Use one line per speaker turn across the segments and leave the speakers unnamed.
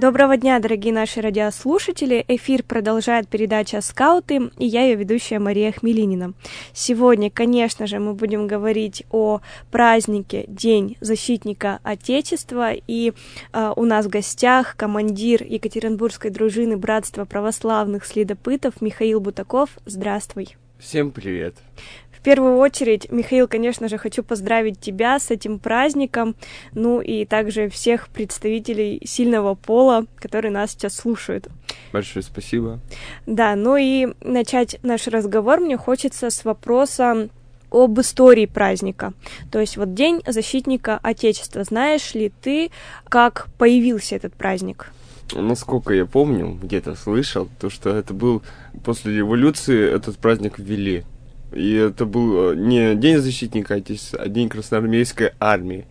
Доброго дня, дорогие наши радиослушатели! Эфир продолжает передача «Скауты», и я ее ведущая Мария Хмелинина. Сегодня, конечно же, мы будем говорить о празднике День защитника Отечества, и у нас в гостях командир Екатеринбургской дружины Братства православных следопытов Михаил Бутаков. Здравствуй!
Всем привет!
В первую очередь, Михаил, конечно же, хочу поздравить тебя с этим праздником, ну и также всех представителей сильного пола, которые нас сейчас слушают.
Большое спасибо.
Да, ну и начать наш разговор мне хочется с вопроса об истории праздника. То есть вот День защитника Отечества. Знаешь ли ты, как появился этот праздник?
Насколько я помню, где-то слышал, то что это был после революции, этот праздник ввели. И это был не День защитника Отечества, а День Красноармейской армии.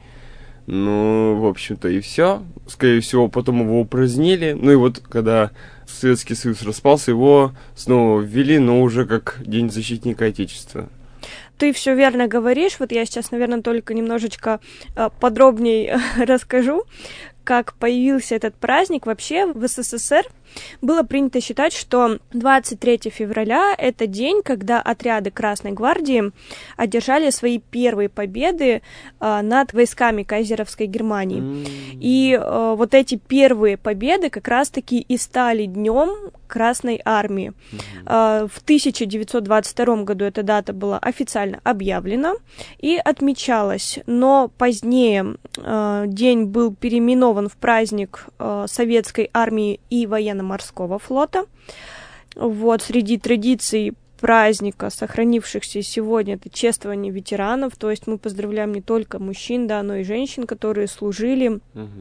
Ну, в общем-то, и все. Скорее всего, потом его упразднили. Ну и вот, когда Советский Союз распался, его снова ввели, но уже как День защитника Отечества.
Ты все верно говоришь. Вот я сейчас, наверное, только немножечко подробнее расскажу, как появился этот праздник. Вообще в СССР было принято считать, что 23 февраля – это день, когда отряды Красной Гвардии одержали свои первые победы над войсками кайзеровской Германии. И вот эти первые победы как раз-таки и стали днем Красной Армии. В 1922 году эта дата была официально объявлена и отмечалась, но позднее день был переименован в праздник Советской армии и военно-морского флота. Вот, среди традиций праздника, сохранившихся сегодня, это чествование ветеранов, то есть мы поздравляем не только мужчин, да, но и женщин, которые служили.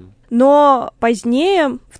Но позднее, в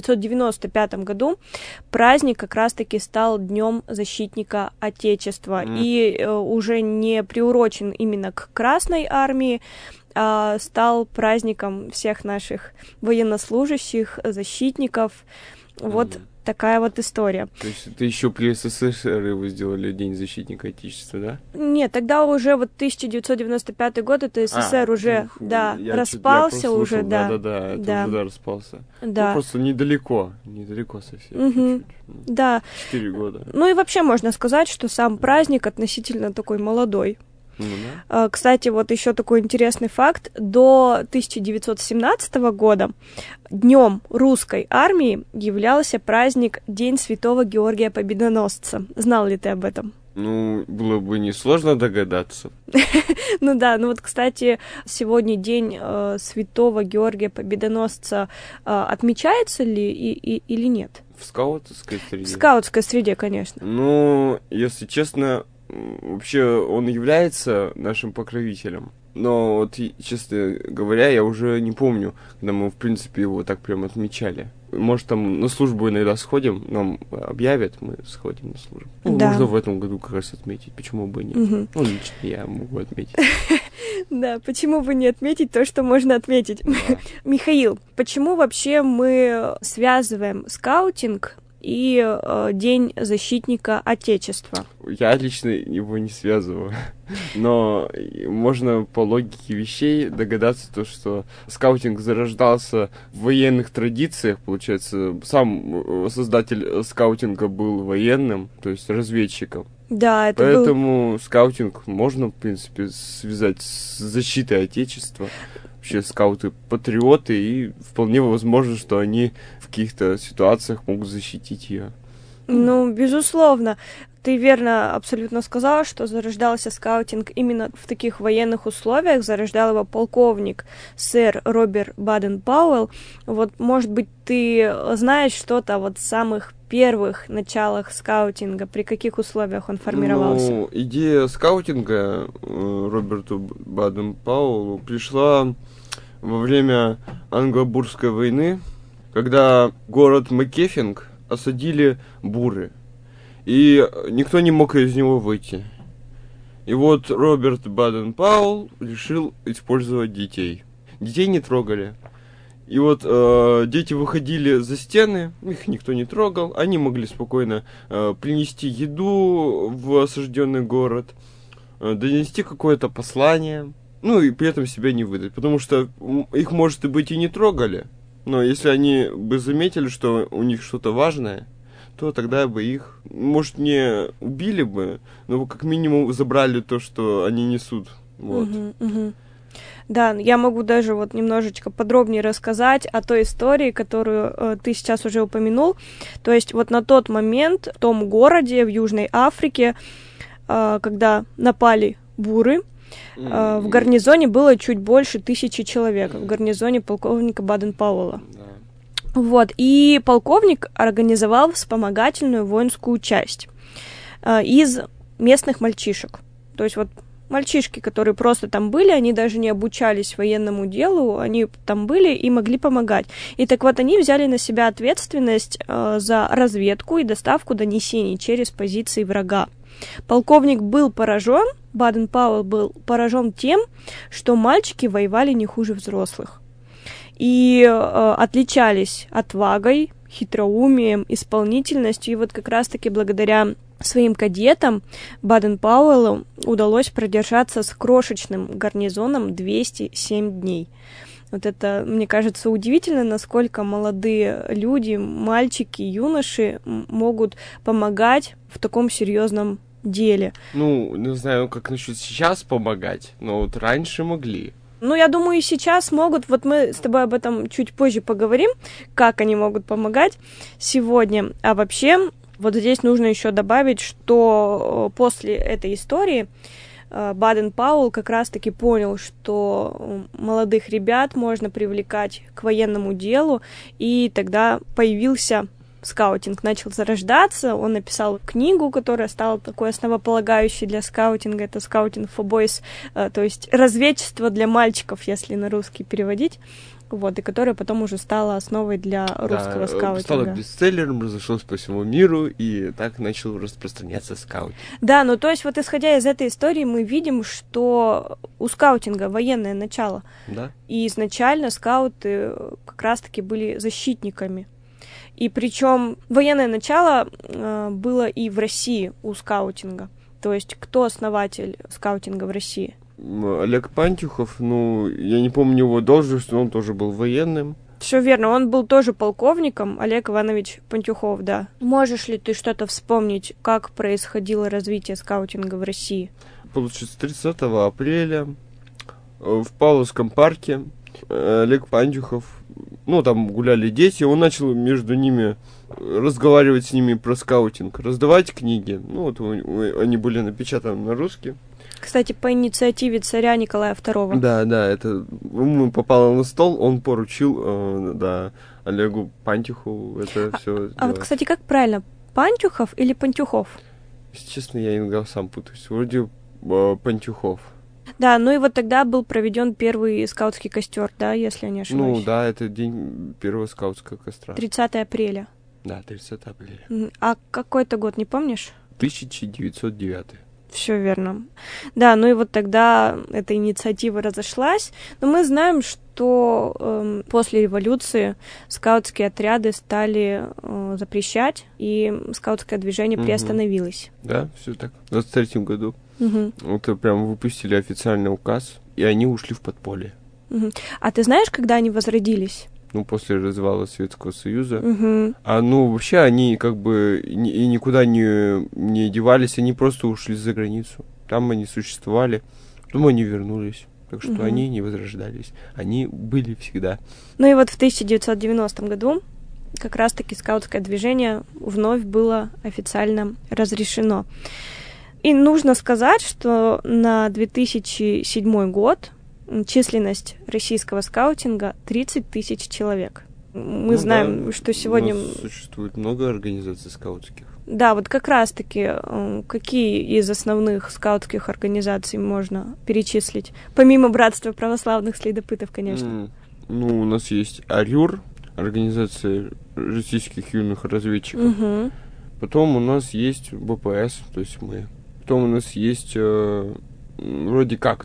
1995 году, праздник как раз-таки стал Днем защитника Отечества и уже не приурочен именно к Красной армии, а стал праздником всех наших военнослужащих, защитников. Вот такая вот история.
То есть это еще при СССР его сделали День защитника Отечества, да?
Нет, тогда уже вот 1995 год, это СССР уже, да, распался уже, да.
Да-да-да, это уже распался.
Да.
Ну, просто недалеко совсем, чуть-чуть.
Да.
4 года.
Ну и вообще можно сказать, что сам праздник относительно такой молодой. Кстати, вот еще такой интересный факт. До 1917 года днем русской армии являлся праздник День Святого Георгия Победоносца. Знал ли ты об этом?
Ну, было бы несложно догадаться.
Ну да, ну вот, кстати, сегодня День Святого Георгия Победоносца отмечается ли или нет?
В скаутской среде?
В скаутской среде, конечно.
Ну, если честно, вообще он является нашим покровителем. Но вот, честно говоря, я уже не помню, когда мы, в принципе, его так прям отмечали. Может, там на службу иногда сходим, нам объявят, мы сходим на службу. Ну,
да.
Можно в этом году как раз отметить, почему бы и нет. Ну, лично я могу отметить.
Да, почему бы не отметить то, что можно отметить? Михаил, почему вообще мы связываем скаутинг и День защитника Отечества?
Я лично его не связываю, но можно по логике вещей догадаться, то, что скаутинг зарождался в военных традициях, получается, сам создатель скаутинга был военным, то есть разведчиком.
Да, это
Поэтому скаутинг можно, в принципе, связать с защитой Отечества. Вообще скауты патриоты, и вполне возможно, что они в каких-то ситуациях могут защитить ее.
Ну, безусловно. Ты верно абсолютно сказала, что зарождался скаутинг именно в таких военных условиях. Зарождал его полковник сэр Роберт Баден-Пауэлл. Вот, может быть, ты знаешь что-то вот в самых первых началах скаутинга, при каких условиях он формировался?
Ну, идея скаутинга Роберту Баден-Пауэллу пришла во время Англо-Бурской войны, когда город Маккефинг осадили буры, и никто не мог из него выйти. И вот Роберт Баден-Пауэлл решил использовать детей. Детей не трогали. И вот дети выходили за стены, их никто не трогал, они могли спокойно принести еду в осажденный город, донести какое-то послание, ну и при этом себя не выдать, потому что их, может быть, и не трогали, Но если они бы заметили, что у них что-то важное, то тогда бы их, может, не убили бы, но как минимум забрали то, что они несут. Вот.
Да, я могу даже вот немножечко подробнее рассказать о той истории, которую ты сейчас уже упомянул. То есть вот на тот момент в том городе в Южной Африке, когда напали буры, в гарнизоне было чуть больше 1000 человек, в гарнизоне полковника Баден-Пауэлла. Вот, и полковник организовал вспомогательную воинскую часть из местных мальчишек. То есть вот мальчишки, которые просто там были, они даже не обучались военному делу, они там были и могли помогать. И так вот они взяли на себя ответственность за разведку и доставку донесений через позиции врага. Полковник был поражен, Баден-Пауэлл был поражен тем, что мальчики воевали не хуже взрослых. И отличались отвагой, хитроумием, исполнительностью. И вот как раз-таки благодаря своим кадетам Баден-Пауэллу удалось продержаться с крошечным гарнизоном 207 дней. Вот это, мне кажется, удивительно, насколько молодые люди, мальчики, юноши могут помогать в таком серьезном деле.
Ну, не знаю, как насчет сейчас помогать, но вот раньше могли.
Ну, я думаю, и сейчас могут. Вот мы с тобой об этом чуть позже поговорим, как они могут помогать сегодня. А вообще, вот здесь нужно еще добавить, что после этой истории Баден-Пауэлл как раз-таки понял, что молодых ребят можно привлекать к военному делу, и тогда появился скаутинг, начал зарождаться. Он написал книгу, которая стала такой основополагающей для скаутинга. Это «Scouting for Boys», то есть разведчество для мальчиков, если на русский переводить. Вот, и которая потом уже стала основой для русского скаутинга.
Стала бестселлером, разошлась по всему миру, и так начал распространяться скаутинг.
Да, ну то есть вот исходя из этой истории мы видим, что у скаутинга военное начало.
Да.
И изначально скауты как раз-таки были защитниками. И причем военное начало было и в России у скаутинга. То есть кто основатель скаутинга в России?
Олег Пантюхов, ну, я не помню его должность, но он тоже был военным.
Все верно, он был тоже полковником, Олег Иванович Пантюхов, да. Можешь ли ты что-то вспомнить, как происходило развитие скаутинга в России?
Получается, 30 апреля в Павловском парке Олег Пантюхов, ну, там гуляли дети, он начал между ними разговаривать с ними про скаутинг, раздавать книги. Ну, вот они были напечатаны на русский.
Кстати, по инициативе царя Николая II.
Да, это попало на стол, он поручил, Олегу Пантюхову это все сделать.
А вот, кстати, как правильно, Пантюхов или Пантюхов?
Если честно, я иногда сам путаюсь. Вроде Пантюхов.
Да, ну и вот тогда был проведен первый скаутский костер, да, если я не ошибаюсь.
Ну да, это день первого скаутского костра.
30 апреля.
Да, 30 апреля.
А какой-то год, не помнишь?
1909.
Все верно. Да, ну и вот тогда эта инициатива разошлась. Но мы знаем, что после революции скаутские отряды стали запрещать, и скаутское движение приостановилось.
Да, все так. В 23 году. Вот прям выпустили официальный указ, и они ушли в подполье.
А ты знаешь, когда они возродились?
Ну, после развала Советского Союза. Вообще, они как бы и никуда не девались, они просто ушли за границу. Там они существовали, потом они вернулись. Так что они не возрождались. Они были всегда.
Ну и вот в 1990 году как раз-таки скаутское движение вновь было официально разрешено. И нужно сказать, что на 2007 год численность российского скаутинга 30 тысяч человек. Мы знаем, что сегодня...
Существует много организаций скаутских.
Да, вот как раз-таки, какие из основных скаутских организаций можно перечислить? Помимо Братства православных следопытов, конечно.
У нас есть АРЮР, Организация российских юных разведчиков. Потом у нас есть БПС, то есть мы. Потом у нас есть... вроде как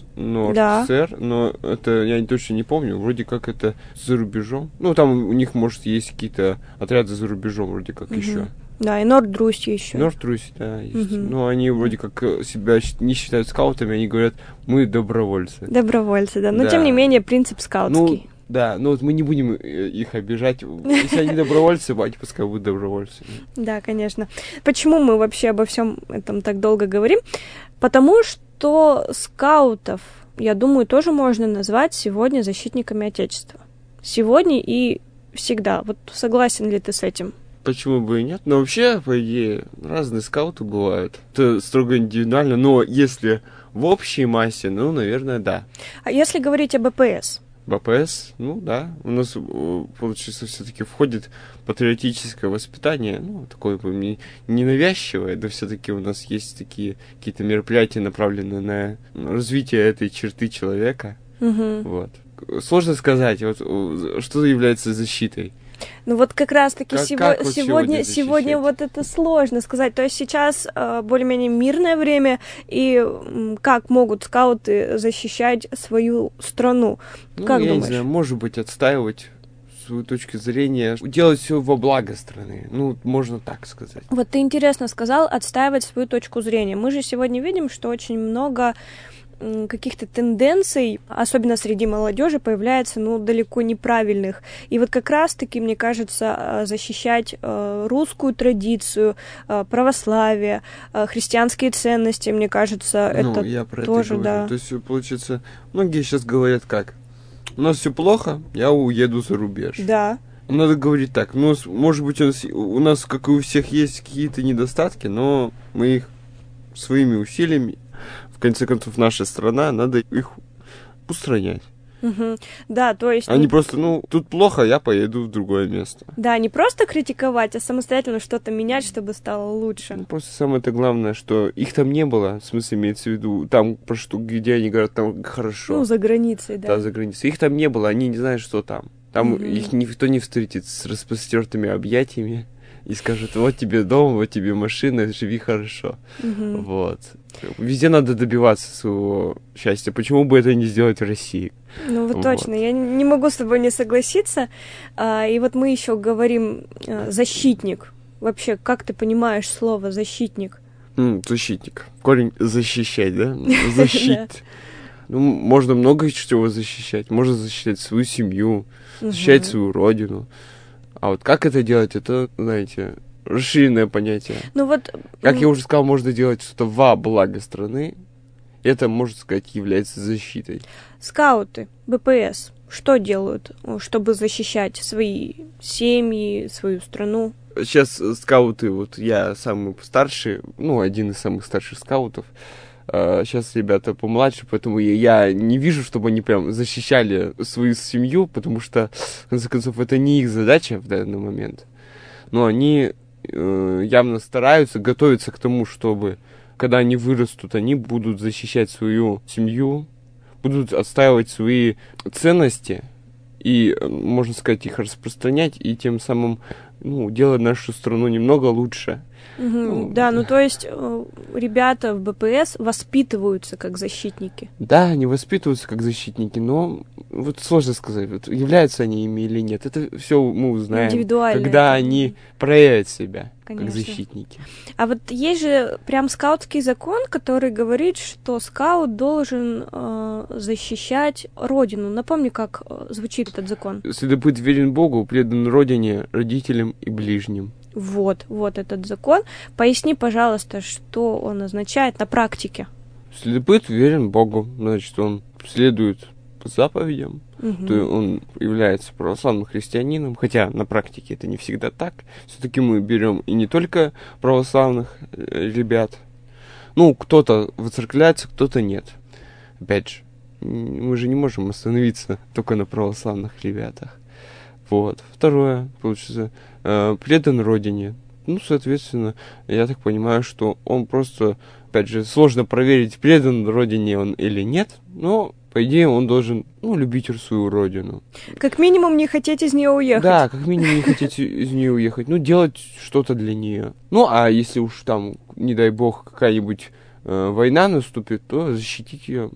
СССР, но это я точно не помню, вроде как это за рубежом. Ну, там у них, может, есть какие-то отряды за рубежом, вроде как еще.
Да, и Норд-Русь еще.
Норд-Русь, да, есть. Но они вроде как себя не считают скаутами, они говорят, мы добровольцы.
Добровольцы, да. Но, тем не менее, принцип скаутский.
Да, но вот мы не будем их обижать. Если они добровольцы, они пускай будут добровольцами.
Да, конечно. Почему мы вообще обо всем этом так долго говорим? Потому что скаутов, я думаю, тоже можно назвать сегодня защитниками Отечества. Сегодня и всегда. Вот согласен ли ты с этим?
Почему бы и нет? Но вообще, по идее, разные скауты бывают. Это строго индивидуально, но если в общей массе, ну, наверное, да.
А если говорить об БПС?
БПС, ну да, у нас, получается, все-таки входит патриотическое воспитание, ну, такое не навязчивое, да все-таки у нас есть такие какие-то мероприятия, направленные на развитие этой черты человека.
Угу.
Вот. Сложно сказать, вот, что является защитой.
Ну вот как раз-таки
сегодня
вот это сложно сказать. То есть сейчас более-менее мирное время, и как могут скауты защищать свою страну?
Ну,
как
я
думаешь?
Не знаю, может быть, отстаивать свою точку зрения, делать все во благо страны. Ну, можно так сказать.
Вот ты интересно сказал, отстаивать свою точку зрения. Мы же сегодня видим, что очень много каких-то тенденций, особенно среди молодежи, появляется, ну, далеко неправильных. И вот как раз-таки, мне кажется, защищать русскую традицию, православие, христианские ценности, мне кажется, это
я про
тоже,
это говорю.
да.
То есть, получается, многие сейчас говорят как? У нас все плохо, я уеду за рубеж.
Да.
Надо говорить так, ну, может быть, у нас, как и у всех, есть какие-то недостатки, но мы их своими усилиями, в конце концов, наша страна, надо их устранять.
Угу. Да, то есть...
Они просто, тут плохо, я поеду в другое место.
Да, не просто критиковать, а самостоятельно что-то менять, чтобы стало лучше.
Просто самое-то главное, что их там не было, в смысле, имеется в виду, там, про что, где они говорят, там хорошо.
Ну, за границей, да.
Да, за границей. Их там не было, они не знают, что там. Там их никто не встретит с распростертыми объятиями и скажет, вот тебе дом, вот тебе машина, живи хорошо. Вот. Везде надо добиваться своего счастья. Почему бы это не сделать в России?
Ну вот точно, я не могу с тобой не согласиться. И вот мы еще говорим защитник. Вообще, как ты понимаешь слово защитник?
Защитник. Корень защищать, да? Защит. Ну, можно много чего защищать. Можно защищать свою семью, защищать свою родину. А вот как это делать, это, знаете, расширенное понятие.
Ну вот...
Как я уже сказал, можно делать что-то во благо страны. Это, можно сказать, является защитой.
Скауты, БПС, что делают, чтобы защищать свои семьи, свою страну?
Сейчас скауты, вот я самый старший, один из самых старших скаутов. Сейчас ребята помладше, поэтому я не вижу, чтобы они прям защищали свою семью, потому что, в конце концов, это не их задача в данный момент. Но они явно стараются, готовятся к тому, чтобы, когда они вырастут, они будут защищать свою семью, будут отстаивать свои ценности и, можно сказать, их распространять, и тем самым делать нашу страну немного лучше.
Да, то есть ребята в БПС воспитываются как защитники.
Да, они воспитываются как защитники, но вот сложно сказать, вот, являются они ими или нет. Это все мы узнаем, когда они проявят себя. Конечно. Как защитники.
А вот есть же прям скаутский закон, который говорит, что скаут должен защищать родину. Напомни, как звучит этот закон.
Следопыт верен Богу, предан родине, родителям и ближним.
Вот этот закон. Поясни, пожалуйста, что он означает на практике.
Следопыт верен Богу, значит, он следует по заповедям, то он является православным христианином, хотя на практике это не всегда так. Все-таки мы берем и не только православных ребят. Кто-то воцеркляется, кто-то нет. Опять же, мы же не можем остановиться только на православных ребятах. Вот. Второе, получается, предан родине. Соответственно, я так понимаю, что он просто, опять же, сложно проверить, предан родине он или нет, но, по идее, он должен, любить свою родину.
Как минимум не хотеть из нее уехать.
Да, как минимум не хотеть из нее уехать. Делать что-то для нее. А если уж там, не дай бог, какая-нибудь война наступит, то защитить ее.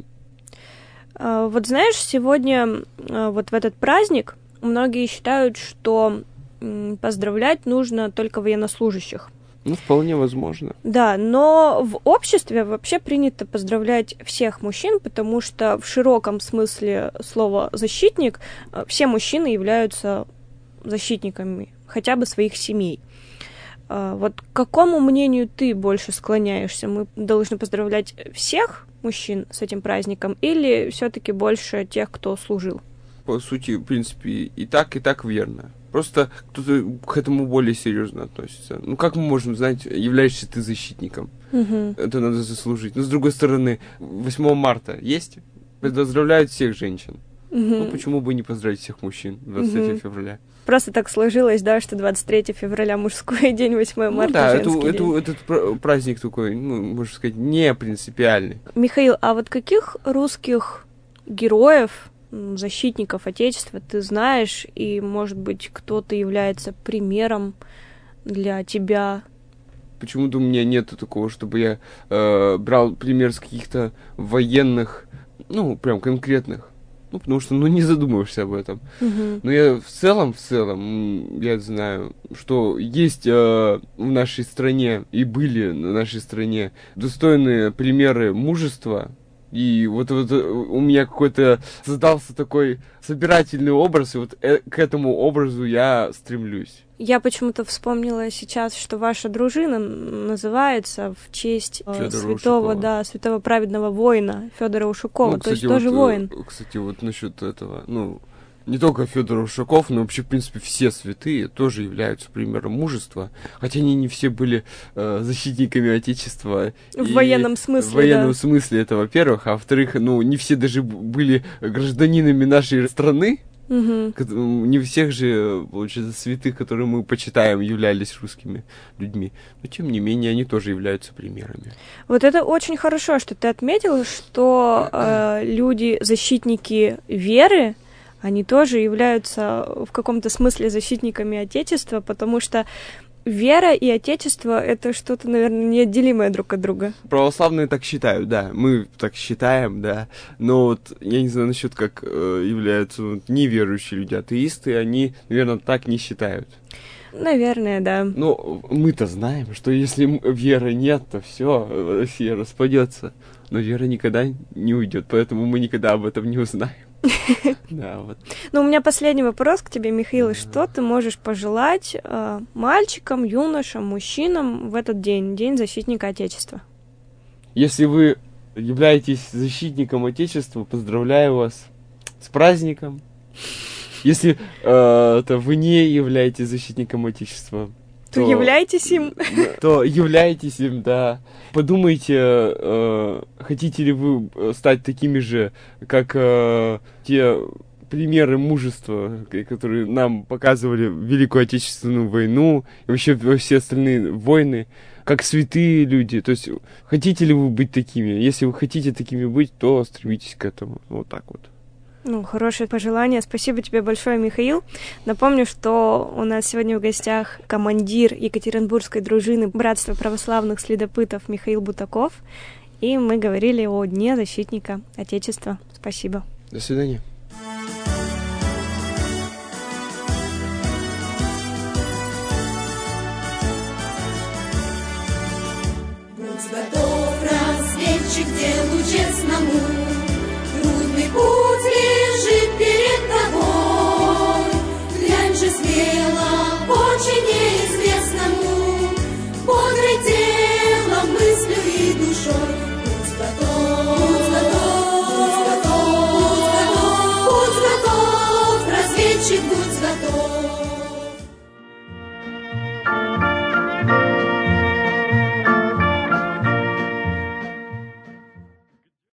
Вот знаешь, сегодня, вот в этот праздник, многие считают, что поздравлять нужно только военнослужащих.
Ну, вполне возможно.
Да, но в обществе вообще принято поздравлять всех мужчин, потому что в широком смысле слова «защитник» все мужчины являются защитниками хотя бы своих семей. Вот к какому мнению ты больше склоняешься? Мы должны поздравлять всех мужчин с этим праздником или все-таки больше тех, кто служил?
По сути, в принципе, и так верно. Просто кто-то к этому более серьезно относится. Ну, как мы можем знать, являешься ты защитником? Это надо заслужить. Но, с другой стороны, 8 марта есть? Поздравляют всех женщин. Ну, почему бы не поздравить всех мужчин 23 февраля?
Просто так сложилось, да, что 23 февраля мужской день, 8 марта женский день.
Этот праздник такой, ну, можно сказать, не принципиальный.
Михаил, а вот каких русских героев, защитников Отечества ты знаешь, и, может быть, кто-то является примером для тебя?
Почему-то у меня нету такого, чтобы я брал пример с каких-то военных, ну, прям конкретных. Ну, потому что, не задумываешься об этом. Но я в целом, я знаю, что есть в нашей стране, и были на нашей стране достойные примеры мужества. И вот у меня какой-то создался такой собирательный образ, и вот к этому образу я стремлюсь.
Я почему-то вспомнила сейчас, что ваша дружина называется в честь святого праведного воина Федора Ушакова,
кстати,
то есть тоже воин.
Кстати, вот насчет этого, не только Федор Ушаков, но вообще, в принципе, все святые тоже являются примером мужества, хотя они не все были защитниками Отечества.
В военном смысле,
В военном смысле, это во-первых, а во-вторых, не все даже были гражданинами нашей страны. Не всех же, получается, святых, которые мы почитаем, являлись русскими людьми. Но, тем не менее, они тоже являются примерами.
Вот это очень хорошо, что ты отметил, что люди, защитники веры, они тоже являются в каком-то смысле защитниками Отечества, потому что вера и Отечество — это что-то, наверное, неотделимое друг от друга.
Православные так считают, да. Мы так считаем, да. Но вот я не знаю насчет, как являются неверующие люди, атеисты, они, наверное, так не считают.
Наверное, да.
Но мы-то знаем, что если веры нет, то все, Россия распадется. Но вера никогда не уйдет, поэтому мы никогда об этом не узнаем. Да, вот.
Ну, у меня последний вопрос к тебе, Михаил. Что ты можешь пожелать мальчикам, юношам, мужчинам в этот день, День защитника Отечества?
Если вы являетесь защитником Отечества, поздравляю вас с праздником. Если вы не являетесь защитником Отечества,
то являетесь им.
То являетесь им, да. Подумайте, хотите ли вы стать такими же, как те примеры мужества, которые нам показывали в Великую Отечественную войну и вообще во все остальные войны, как святые люди. То есть, хотите ли вы быть такими? Если вы хотите такими быть, то стремитесь к этому. Вот так вот.
Хорошее пожелание. Спасибо тебе большое, Михаил. Напомню, что у нас сегодня в гостях командир Екатеринбургской дружины Братства православных следопытов Михаил Бутаков. И мы говорили о Дне защитника Отечества. Спасибо.
До свидания.